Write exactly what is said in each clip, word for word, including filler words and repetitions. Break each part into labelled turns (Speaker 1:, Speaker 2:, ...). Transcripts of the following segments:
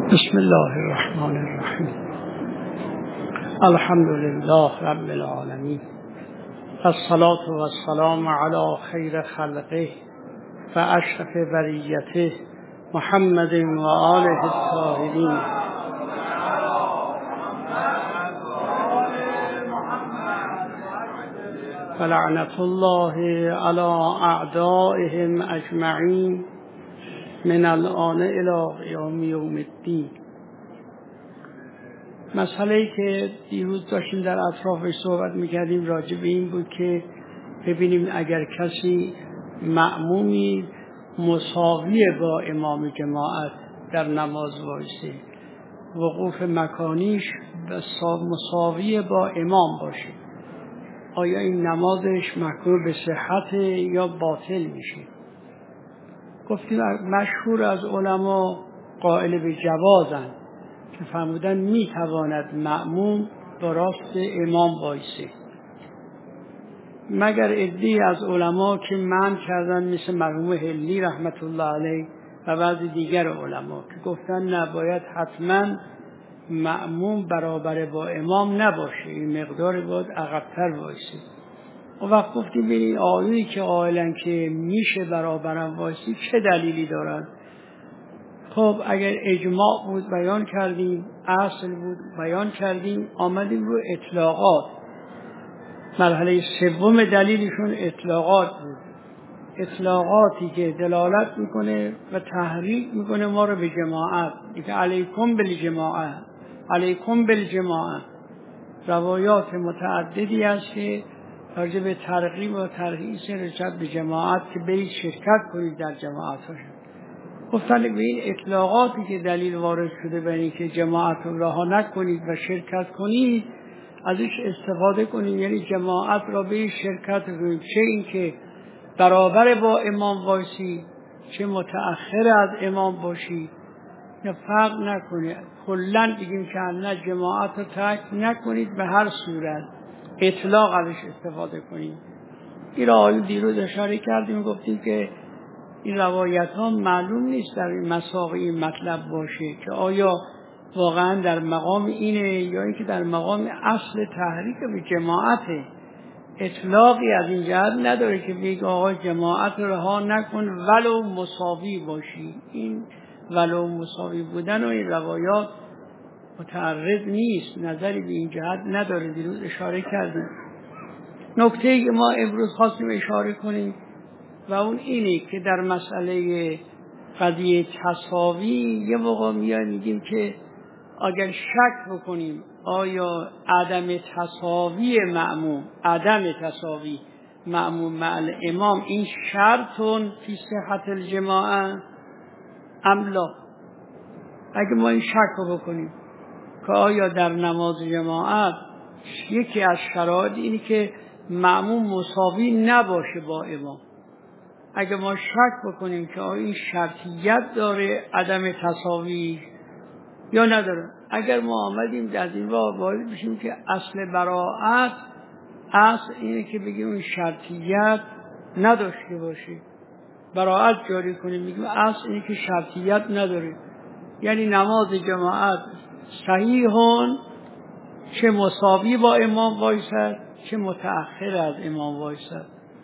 Speaker 1: بسم الله الرحمن الرحیم. الحمد لله رب العالمین، الصلاة والسلام علی خیر خلقه و اشرف بریته محمد و آله الطاهرین. ولعنة الله علی اعدائهم اجمعین من الآن الی قیام یوم الدین. مسئله‌ای که دیروز داشتیم در اطرافش صحبت میکردیم راجع به این بود که ببینیم اگر کسی مأمومی مساوی با امام جماعت در نماز وایسه، وقوف مکانیش مساوی با امام باشه، آیا این نمازش محکوم به صحت یا باطل میشه؟ گفتیم مشهور از علما قائل به جوازن که فرمودن میتواند مأموم با راست امام وایسه، مگر عده‌ای از علما که منع کردن مثل مرحوم حلی رحمت الله علیه و بعضی دیگر علما که گفتن نباید حتما مأموم برابر با امام نباشه، این مقدار باید عقب‌تر وایسه. و وقت گفتیم ببینید آیه‌ای که قائلن که میشه برابرم وایسی چه دلیلی دارن؟ خب اگر اجماع بود بیان کردیم، اصل بود بیان کردیم، آمدیم رو اطلاقات. مرحله سوم دلیلشون اطلاقات بود، اطلاقاتی که دلالت میکنه و تحریک میکنه ما رو به جماعت، که علیکم بالجماعه، علیکم بالجماعه. روایات متعددی است که راجع به ترغیب و ترهیص رجوع به جماعت که برید شرکت کنید در جماعت هاشون. گفتن به این اطلاقاتی که دلیل وارد شده به این که جماعت رو رها نکنید و شرکت کنید ازش استفاده کنید، یعنی جماعت را به شرکت کنید، چه این که برابر با امام باشید چه متأخر از امام باشید، یا فرق نکنید. کلاً بگیم که نه جماعت رو ترک نکنید، به هر صورت اطلاق ازش استفاده کنید. این را دیروز اشاره کردیم، گفتیم که این روایت ها معلوم نیست در این مساق این مطلب باشه که آیا واقعا در مقام اینه یا اینکه در مقام اصل تحریک به جماعته. اطلاقی از این جهت نداره که بگه آقا جماعت رها نکن ولو مساوی باشی. این ولو مساوی بودن و این روایات متعرض نیست، نظری به این جهت نداره، دیروز اشاره کردیم. نکته‌ای که ما امروز خواستیم اشاره کنیم و اون اینه که در مسئله قضیه تساوی یه موقع میایم میگیم که اگر شک بکنیم آیا عدم تساوی مأموم، عدم تساوی مأموم مع امام این شرطون فی صحت الجماعه ام لا، اگه ما این شک بکنیم که آیا در نماز جماعت یکی از شرایط اینه که مأموم مساوی نباشه با امام، اگه ما شک بکنیم که آیا این شرطیت داره عدم تساوی یا نداره، اگر ما آمدیم در این وارد بشیم که اصل براءت اصل اینه که بگیم این شرطیت نداشته باشه، براءت جاری کنیم، میگیم اصل اینه که شرطیت نداره، یعنی نماز جماعت صحیحون چه مساوی با امام وایسد چه متأخر از امام وایسد.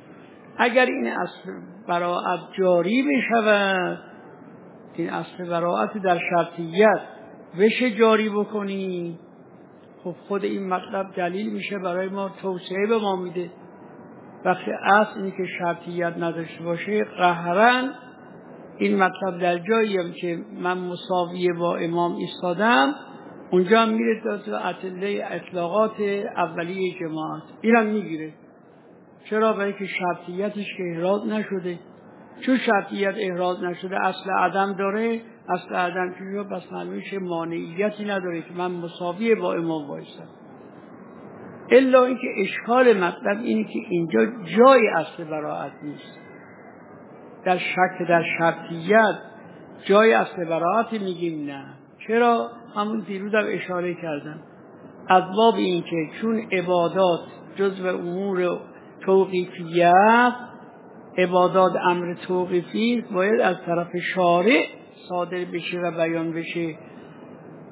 Speaker 1: اگر این اصل براءت جاری بشود، این اصل براءت در شرطیت بشه جاری بکنی، خب خود این مطلب دلیل میشه برای ما، توسعه به ما میده. وقتی اصل اینه که شرطیت نداشته باشه قهرن این مطلب در جاییم که من مساوی با امام ایستادم، اونجا هم میره تا ادله اطلاقات اولیه جماعت اینم میگیره. چرا؟ برای که شرطیتش که احراز نشده. چون شرطیت احراز نشده اصل عدم داره، اصل عدم که بس معلومش مانعیتی نداره که من مساوی با امام بایستم. الا اینکه اشکال مطلب اینه که اینجا جای اصل براءت نیست. در شک در شرطیت جای اصل براءت میگیم نه. چرا؟ همون دیروز هم اشاره کردم، از باب این که چون عبادات جزء امور توقیفیت، عبادات امر توقیفی باید از طرف شارع صادر بشه و بیان بشه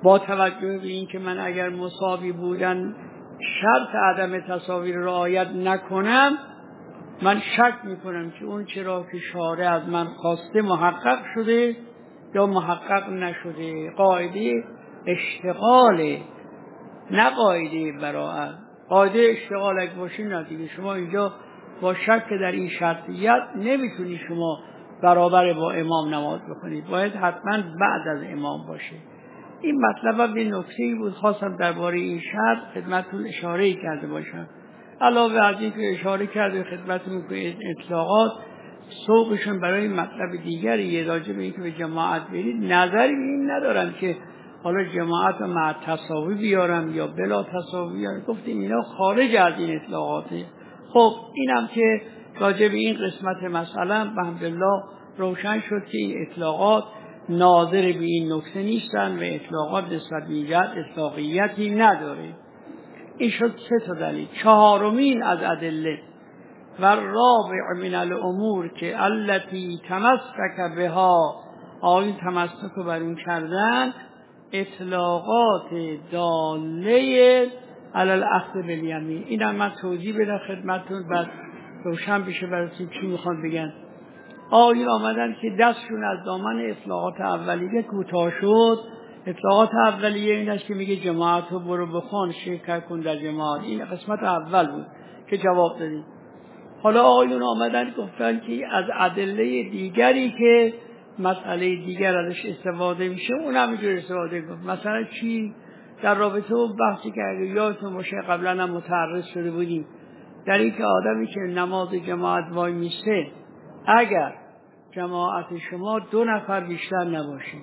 Speaker 1: با توجه به این که من اگر مساوی بودن شرط عدم تساوی را رعایت نکنم، من شک میکنم که اون چرا که شارع از من خواسته محقق شده یا محقق نشده. قاعده اشتغاله، نه قاعده براءت. قاعده اشتغال اگه باشه نه دیگه، شما اینجا با شک در این شرطیت نمیتونی شما برابر با امام نماز بخونید، باید حتما بعد از امام باشه. این مطلب به نکته‌ای بود خواستم درباره این شرط خدمتتون اشاره کرده باشم. علاوه از این که اشاره کرده خدمتتون که اطلاقات سوقشون برای مطلب دیگری راجع به این که به جماعت برید نظری به این ندارم که حالا جماعت رو مع تساوی بیارم یا بلا تساوی بیارم. گفتیم اینا خارج از این اطلاقاته. خب اینم که راجع به این قسمت مثلا بحمدالله روشن شد که این اطلاقات ناظر به این نکته نیستن و اطلاقات نسبت به ایجاد اطلاقیتی نداره. این شد سه تا دلیل. چهارمین از ادله و رابع من الامور که التي تمسک بها، آیین تمسک رو بر اون کردن، اطلاقات داله علی الاخذ بالیمین. این هم من توضیح بدم خدمتتون بعد روشن بشه براتون چی میخوان بگن. آیین آمدن که دستشون از دامن اطلاقات اولیه کوتاه شد. اطلاقات اولیه این است که میگه جماعت رو برو بخوان شرکت کن در جماعت. این قسمت اول بود که جواب دادیم. حالا آیون آمدن گفتن که از ادله دیگری که مسئله دیگر ازش استفاده میشه اون هم اینجور استفاده گفت. مثلا چی؟ در رابطه با بحثی که اگر یادتون باشه قبلا هم متعرض شده بودیم در این که آدمی که نماز جماعت وای میسته اگر جماعت شما دو نفر بیشتر نباشه،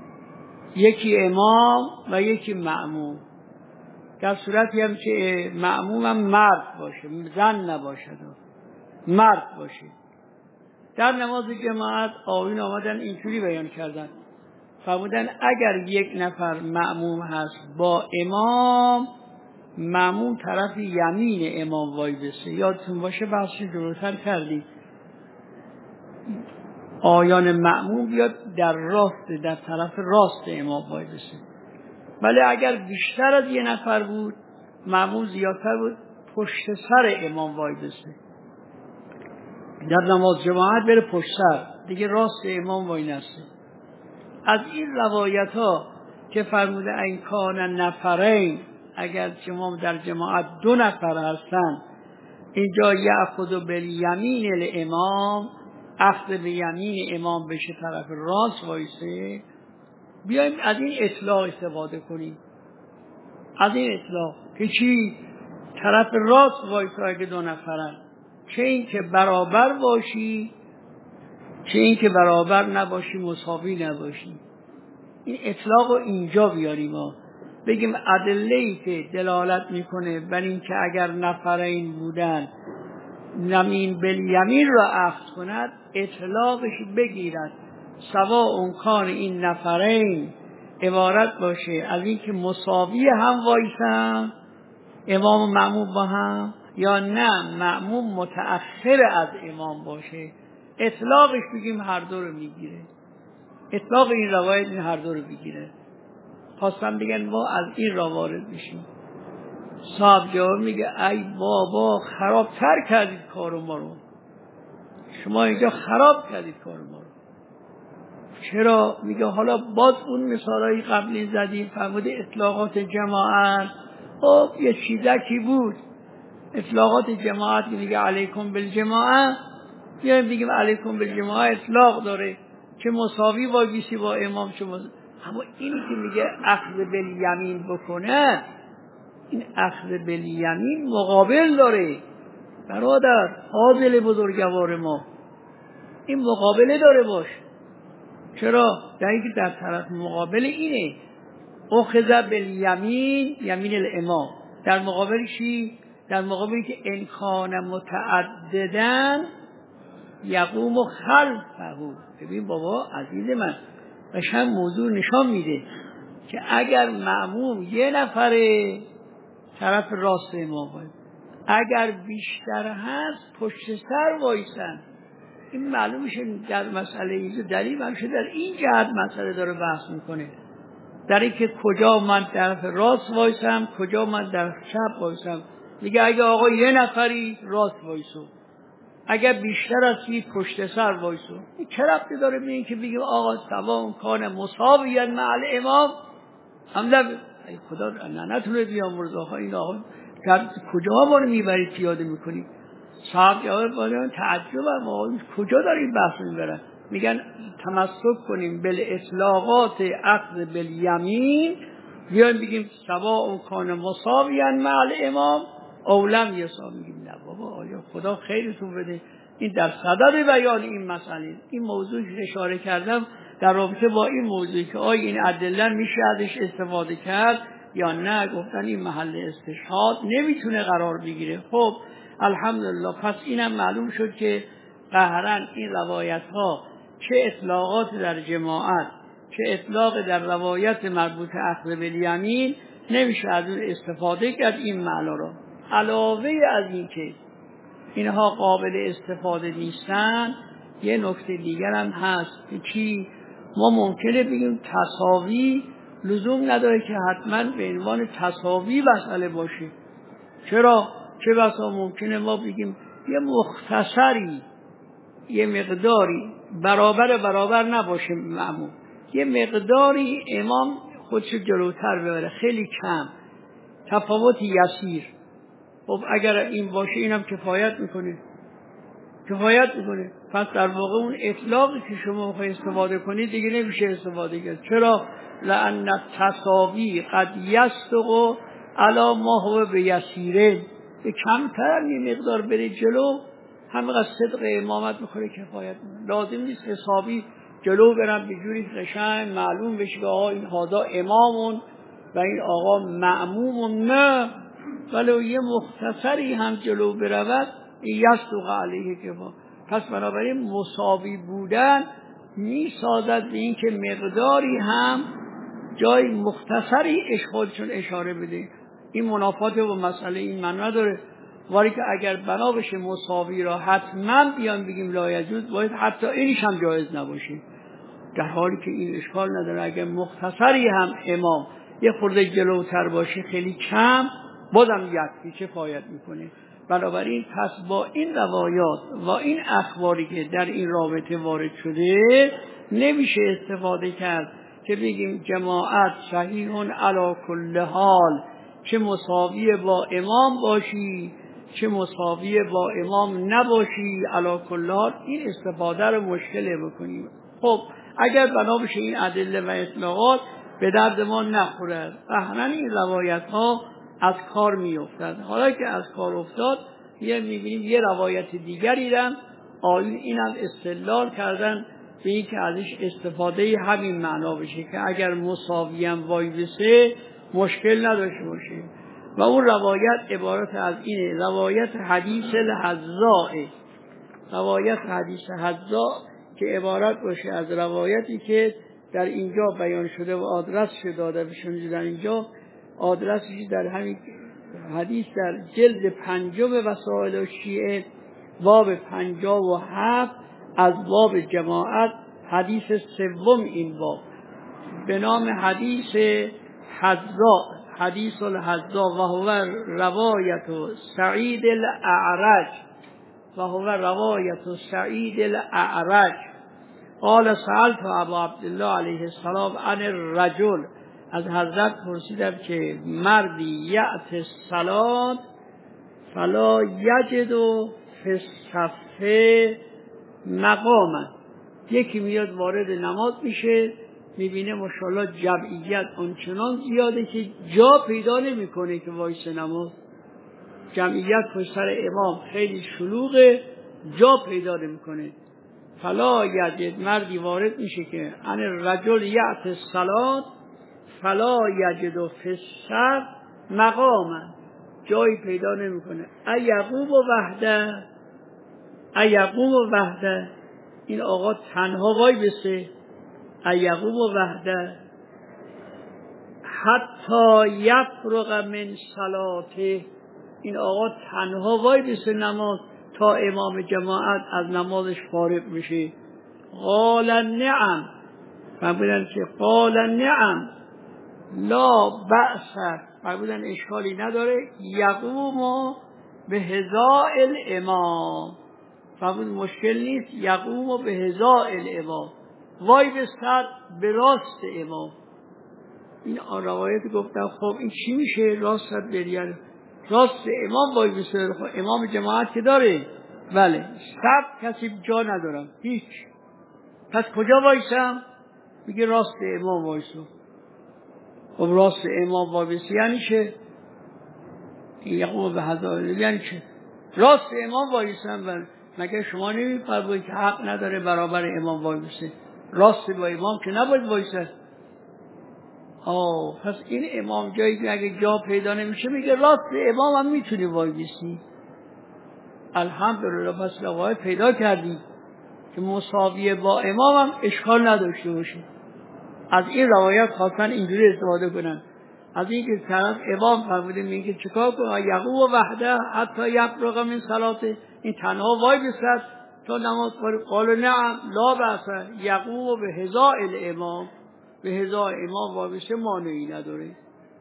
Speaker 1: یکی امام و یکی مأموم، در صورتی هم که مأموم هم مرد باشه، زن نباشه، مرد باشه، در نماز جماعت آیین آمدن اینجوری بیان کردن فرمودن اگر یک نفر مأموم هست با امام، مأموم طرف یمین امام وای بسه. یادتون باشه بحثی جلوتر کردیم آیان مأموم بیاد در راست، در طرف راست امام وای بسه. ولی اگر بیشتر از یه نفر بود، مأموم زیادتر بود، پشت سر امام وای بسه. در نماز جماعت بره پشت سر، دیگه راست امام وای نسته. از این روایت ها که فرموده این کان نفرین، اگر شما در جماعت دو نفر هستن، اینجا یأخذ بالیمین الامام، اخذ به یمین امام بشه طرف راست وایسه. بیایم از این اطلاق استفاده کنیم، از این اطلاق که چی؟ طرف راست وایسه اگه دو نفرن، چه این که برابر باشی چه این که برابر نباشی، مساوی نباشی. این اطلاق رو اینجا بیاریم ها. بگیم ادله‌ای که دلالت میکنه بر این که اگر نفرین بودن یمین بالیمین را اخذ کند، اطلاقش بگیرد سوا اون کان این نفرین عبارت باشه از این که مساوی هم وایسن امام و مأموم با هم، یا نه مأموم متأخر از امام باشه. اطلاقش بگیم هر دو رو میگیره. اطلاق این روایت این هر دو رو بگیره. خواستم بگن ما از این را وارد میشیم. صاحب جواب میگه ای بابا خرابتر کردید کارو ما رو، شما اینجا خراب کردید کارو ما رو. چرا؟ میگه حالا باز اون مثالایی قبلی زدیم فرموده اطلاقات جماعت. خب یه چیزکی بود اطلاقات جماعت که میگه علیکم بالجماعت، بیایم بگیم علیکم بالجماعت اطلاق داره که مساوی وای بیسی با امام شما. اما اینی که میگه اخذ بالیمین بکنه، این اخذ بالیمین مقابل داره برادر، فاضل بزرگوار ما، این مقابله داره باش. چرا؟ در اینکه در طرف مقابل اینه اخذ بالیمین یمین الامام، در مقابل چی؟ در مقابلی که امکان متعددن یقوم خلفه. ببین بابا عزیز من قشنگ موضوع نشان میده که اگر مأموم یه نفره طرف راست امام باید، اگر بیشتر هست پشت سر وایسن. این معلوم میشه در مسئله اینجا دلیل همشه در این جهت مسئله داره بحث میکنه. در این که کجا من طرف راست وایسم، کجا من در چپ وایسم. میگه اگه آقا یه نفری راست وایسو، اگر بیشتر از کی پشت سر وایسو. این چه ربطی داره به این که بگیم آقا سواء کان مساویا مع الامام ام لا؟ ای خدا نتونه بیامرز آقا این آقا کجا ما رو میبرید پیاده میکنید؟ صاحب جواب بودن تعجب هم آقا کجا داره این بحث میبرن؟ میگن تمسک کنیم بالاطلاقات اخذ بالیمین، بیایم بگیم سواء کان مساویا مع الامام او لم یساو. میگیم نه بابا آیا خدا خیرتون بده، این در صدد بیان این مسئله. این موضوعی که اشاره کردم در رابطه با این موضوعی که آیا این ادله میشه ازش استفاده کرد یا نه، گفتن این محل استشهاد نمیتونه قرار بگیره. خب الحمدلله، پس اینم معلوم شد که قهرن این روایت ها چه اطلاقات در جماعت، چه اطلاق در روایت مربوط اخذ بالیمین، نمیشه از اون استفاده کرد این معنا را. علاوه از این که اینها قابل استفاده نیستن، یه نکته دیگر هم هست که چی؟ ما ممکنه بگیم تساوی لزوم نداره که حتما به عنوان تساوی مسئله باشه. چرا؟ چه بسا ممکنه ما بگیم یه مختصری، یه مقداری برابر برابر نباشه معمول، یه مقداری امام خودش جلوتر ببره، خیلی کم، تفاوت یسیر. خب اگر این باشه اینم کفایت میکنه، کفایت میکنه. پس در واقع اون اطلاقی که شما میخواید استفاده کنید دیگه نمیشه استفاده کرد. چرا؟ لأن التساوی قد یصدق علی ما هو بیسیره، به کمتر یه مقدار بره جلو همینقدر صدق امامت میخوره، کفایت میکنه. لازم نیست حسابی جلو برم به جوری قشنگ معلوم بشه که آقا این هادا امامون و این آقا معمومون، نه، ولی یه مختصری هم جلو برود یصدق علیه کفا. پس بنابراین مساوی بودن میسازد به این که مقداری هم جای مختصری اشخالشون اشاره بده. این منافات و مسئله این من نداره، ولی که اگر بنا بشه مساوی را حتما بیان بگیم لا یجوز، باید حتی اینش هم جایز نباشه، در حالی که این اشکال نداره. اگر مختصری هم امام یه خورده جلوتر باشه خیلی کم، بازم یکی کفایت میکنه. بنابراین پس با این روایات و این اخباری که در این رابطه وارد شده نمیشه استفاده کرد که بگیم جماعت صحیحون علی کل حال، چه مساوی با امام باشی چه مساوی با امام نباشی، علی کل حال این استفاده رو مشکله بکنیم. خب اگر بنا بشه این ادله و اطلاقات به درد ما نخورد، احنا این روایت ها از کار می افتد. حالا که از کار افتاد یه میبینیم یه روایت دیگری هم آیون این هم استدلال کردن به این که ازش استفاده همین معنا بشه که اگر مساوی هم وای بسه مشکل نداشته باشه. و اون روایت عبارت از اینه، روایت حدیث الحذاء، روایت حدیث حذاء که عبارت باشه از روایتی که در اینجا بیان شده و آدرسش داده بشه. در اینجا آدرسش در همین حدیث در جلد پنجم وسائل شیعه باب پنجاه و هفت از باب جماعت، حدیث سوم این باب به نام حدیث حذاء، حدیث الحذاء و هو روایت سعید الاعرج و هو روایت سعید الاعرج قال سألت ابا عبدالله علیه السلام عن الرجل، از حضرت پرسیدم که مردی یأت الصلاة فلا یجد فی الصف مقاما، یکی میاد وارد نماز میشه میبینه ماشاءالله جمعیت آنچنان زیاده که جا پیدا نمیکنه که وایس نماز، جمعیت پشت سر امام خیلی شلوغه، جا پیدا نمیکنه. فلا یجد، مردی وارد میشه که ان الرجل یأت الصلاة فلا یجد فی الصف مقاما، جایی پیدا نمیکنه. ایقوم وحده، ایقوم وحده، این آقا تنها وای بسه، ایقوم وحده حتی یفرغ من صلاته، این آقا تنها وای بسه نماز تا امام جماعت از نمازش فارغ میشه. قال نعم، فهمیدن که قال نعم، لا بأس فرمودن اشکالی نداره، یقوم به هزاء الامام، فرمود مشکل نیست، یقوم به هزاء الامام، وای بستد به راست امام. این روایت گفتم خب این چی میشه؟ راست بریال راست امام وای بستد. خب امام جماعت که داره، بله، سب کسی جا ندارم هیچ، پس کجا وایسم؟ میگه راست امام وایسو. خب راست امام وایسی یعنی چه؟ یقوم به هزار یعنی چه؟ راست امام وایسم. بله، مگه شما نمیفرمایید که حق نداره برابر امام وایسه؟ راست با امام که نباید وایسه. آه پس این امام جایی که اگه جا پیدا نمیشه میگه راست امام هم میتونی وایسی. الحمدلله پس روایت پیدا کردیم که مساویه با امام هم اشکال نداشته باشه. از این روایت خواستن اینجوری استفاده کنن، از این که طرف امام فرموده میگه چیکار کنه؟ یقوم وحده حتی یفرغ من صلاته، این تنها وای بسد تا نماز پاره. قالوا نعم لا بأس یقوم به هزاء الامام، به هزاء امام وای بسه مانعی نداره.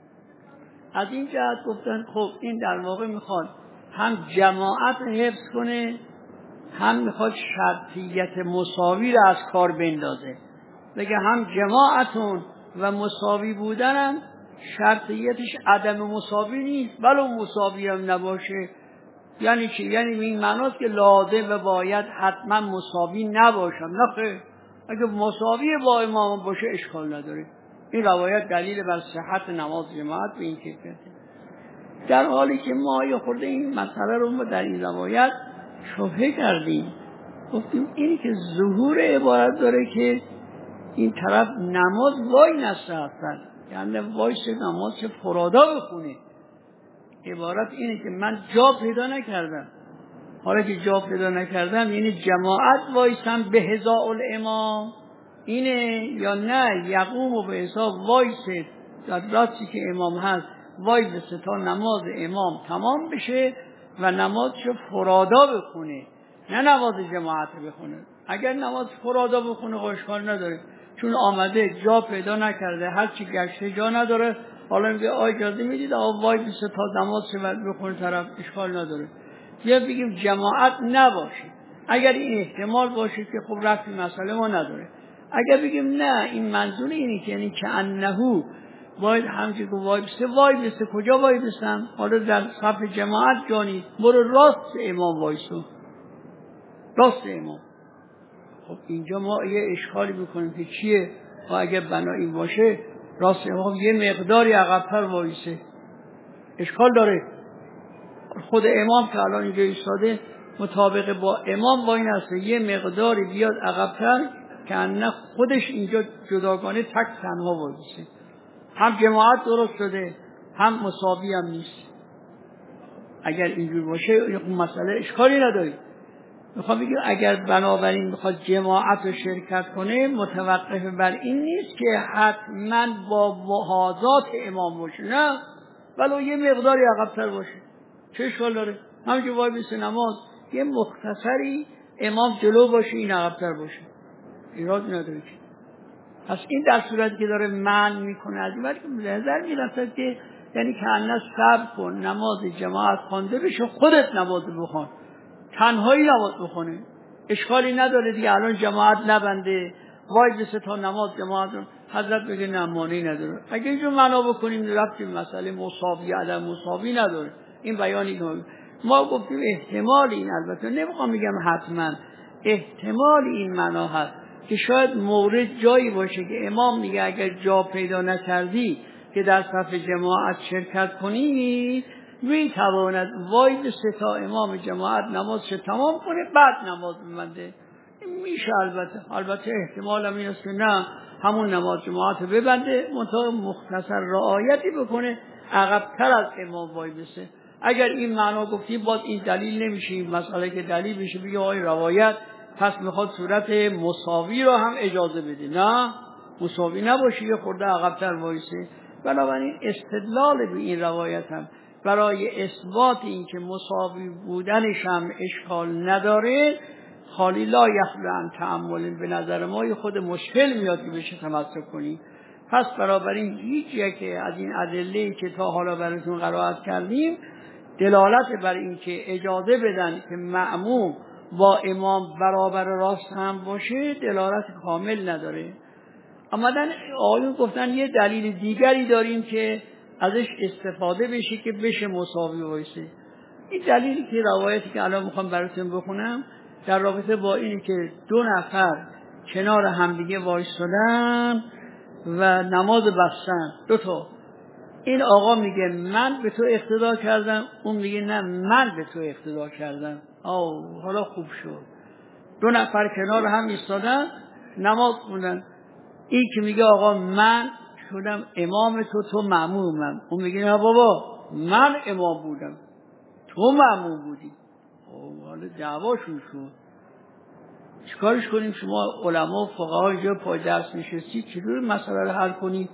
Speaker 1: از این جهت گفتن خب این در واقع میخواد هم جماعت حفظ کنه، هم میخواد شرطیت مساوی را از کار بندازه. بگه هم جماعتون و مساوی بودنم شرطیتش عدم مساوی نیست، بلو مساوی هم نباشه. یعنی چی؟ یعنی این معناست که لازم و باید حتما مساوی نباشم. نه خیر، اگه مساوی با امام باشه اشکال نداره. این روایت دلیل بر صحت نماز جماعت به این کیفیته. در حالی که ما یه خورده این مسئله رو در این روایت شبهه کردیم، گفتیم اینی که ظهور عبارت داره که این طرف نماز وای نسته هستن، یعنی وایس نماز چه فرادا بخونه. عبارت اینه که من جا پیدا نکردم، حالا که جا پیدا نکردم یعنی جماعت وایسم به هزاء الامام اینه، یا نه یقوم و به حساب وایسه در راستی که امام هست وایسه تا نماز امام تمام بشه و نمازشو فرادا بخونه، نه نماز جماعت بخونه. اگر نماز فرادا بخونه اشکال نداره، چون آمده جا پیدا نکرده، هر چی گشته جا نداره، حالا میگه آ اجازه میدید آقا وای بسه تا نماز شود بخونه طرف، اشکال نداره. یا بگیم جماعت نباشه، اگر این احتمال باشه که خب رفت مسئله ما نداره. اگر بگیم نه این منظور اینه که یعنی که انهو باید همچه که وای بسه وای بسه کجا وای بسم؟ حالا در صف جماعت جانی برو راست امام وایسو، راست امام. خب اینجا ما یه اشکالی میکنیم که چیه؟ و اگر بنا این باشه راست امام یه مقداری عقب‌تر وایسه، اشکال داره. خود امام که الان اینجا ایستاده مطابق با امام وای نسته، یه مقداری بیاد عقب‌تر که نه خودش اینجا جداگانه تک تنها وایسه. هم جماعت درست شده هم مساوی هم نیست. اگر اینجور باشه این مسئله اشکالی نداره. میخوام بگم اگر بنابراین میخواد جماعت رو شرکت کنه متوقف بر این نیست که حتما با محاذات امام باشه، نه، ولو یه مقداری عقب‌تر باشه چه اشکال داره؟ همونجور وای بیسته نماز یه مختصری امام جلو باشه این عقب‌تر باشه، ایراد نداره. پس این در صورتی که داره منع میکنه از این وقت که نظر میرسد که یعنی که انه صبر کن نماز جماعت خوانده بشه، خودت نماز بخوان، تنهایی نماز بخونه، اشکالی نداره دیگه. الان جماعت نبنده وای بسه تا نماز جماعت رو حضرت بگه نه مانعی نداره. اگه اینجور معنا بکنیم رفتیم مسئله مساوی عدم مساوی نداره. این بیانی که ما گفتیم احتمال این، البته نمیخوام بگم حتما، احتمال این معنا هست که شاید مورد جایی باشه که امام میگه اگر جا پیدا نکردی که در صف جماعت شرکت کنی میتواند وای بسه تا امام جماعت نمازش تمام کنه بعد نماز ببنده. میشه البته البته احتمال هم این است که نه همون نماز جماعت رو ببنده منطقه مختصر رعایتی بکنه عقب‌تر از امام وای بسه. اگر این معنا گفتیم باز این دلیل نمیشه، این مسئله که دلیل بشه بگه آی روایت پس میخواد صورت مساوی رو هم اجازه بده، نه مساوی نباشه یه خورده عقب‌تر وایسه. بنابراین استدلال به این روایت هم برای اثبات این که مساوی بودنش هم اشکال نداره خالی لا یخلو عن تأمل، به نظر ما خود مشکل میاد که بشه تمسک کنی. پس بنابراین هیچ یکی از این ادله‌ای که تا حالا براتون قرائت کردیم دلالت بر این که اجازه بدن که مأموم با امام برابر راست هم باشه دلالت کامل نداره. آمدن آیون گفتن یه دلیل دیگری داریم که ازش استفاده بشه که بشه مساوی وایسه. این دلیلی که روایتی که الان میخوام براتون بخونم در رابطه با اینه که دو نفر کنار همدیگه وایسادن و نماز بستن، دو تا. این آقا میگه من به تو اقتدا کردم، اون میگه نه من به تو اقتدا کردم. آه حالا خوب شد. دو نفر کنار هم ایستادن نماز خوندن. این که میگه آقا من شدم امام تو، تو مأمومم. اون میگه نه بابا من امام بودم تو مأموم بودی. آه حالا دعواشون شد. چیکارش کنیم؟ شما علما و فقها اینجا پای درس نشستی چجوری مسئله رو حل کنید؟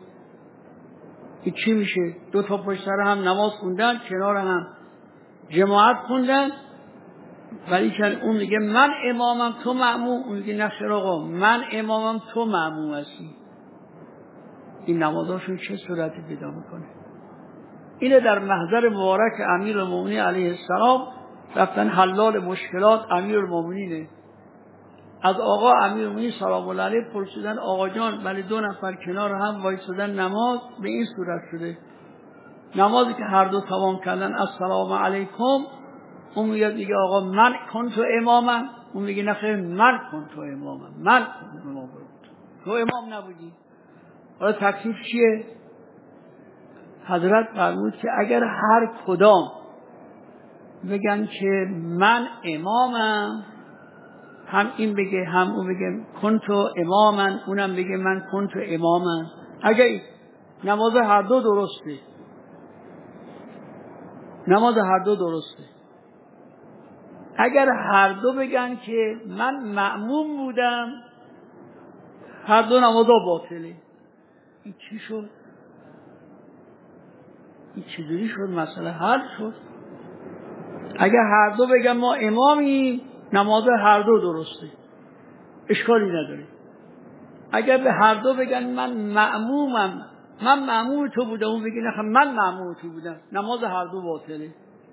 Speaker 1: این چی میشه؟ دو تا پشت سر هم نماز خوندن، کنار هم جماعت خوندن، ولی که اون میگه من امامم تو مأموم، اون میگه نه آقا من امامم تو مأموم هستی. این نمازاشون چه صورتی پیدا میکنه؟ اینه در محضر مبارک امیرالمومنین علیه السلام رفتن حلال مشکلات امیرالمومنینه. از آقا امیرالمومنین سلام الله علیه پرسیدن آقا جان ولی دو نفر کنار هم وایسادن نماز به این صورت شده، نمازی که هر دو تمام کردن السلام علیکم، اون میگه آقا من کنت امامم، اون میگه نه خیر من کنت امامم، من امام بود تو امام نبودی. حالا تکلیف چیه؟ حضرت فرمود که اگر هر کدام بگن که من امامم، هم این بگه هم اون بگه کنتو امامن، اونم بگه من کنتو امامن، اگه نماز هر دو درسته، نماز هر دو درسته. اگر هر دو بگن که من مأموم بودم، هر دو نمازها باطله. این چی شد؟ این چجوری شد؟ مسئله حل شد. اگر هر دو بگن ما امامی، نماز هر دو درسته، اشکالی نداره. اگر به هر دو بگن من مأمومم، من مأموم تو بودم، اون بگه نه من مأموم تو بودم، نماز هر دو باطله.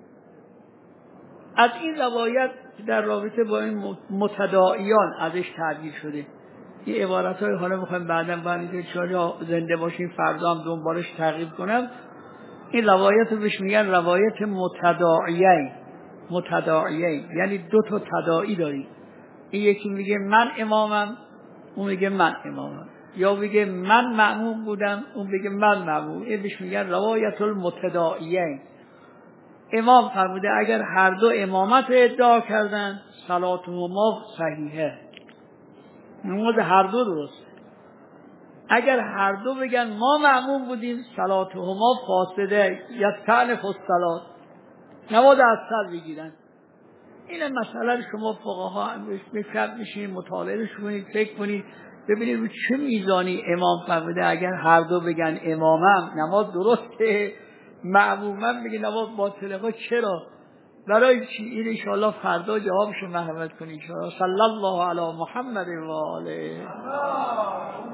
Speaker 1: از این روایت در رابطه با این متداعیان ازش تعبیر شده. این عبارت های حالا میخوایم بعدا برای چرا زنده باشیم فردا هم دنبالش تعقیب کنم. این روایت رو بهش میگن روایت متداعیه. متداعیه یعنی دو تا تداعی داری. این یکی میگه من امامم، اون میگه من امامم، یا میگه من مأموم بودم، اون میگه من مأموم. این بهش میگن روایت المتداعیه. امام فرموده اگر هر دو امامت ادعا کردن صلاتهما صحیحه، نماز هر دو درسته. اگر هر دو بگن ما مأموم بودیم صلاتهما فاسده، یستأنف الصلاة، نماز از سر بگیرن. این مسئله شما فقها بشکل میشین مطالعه کنید، فکر کنید ببینید رو چه میزانی امام فرموده اگر هر دو بگن امامم نماز درسته، مأمومم بگه نماز باطله. چرا؟ برای چی؟ این انشاءالله فردا جوابشو مرحمت کنید. انشاءالله. صلی الله علی محمد و آله.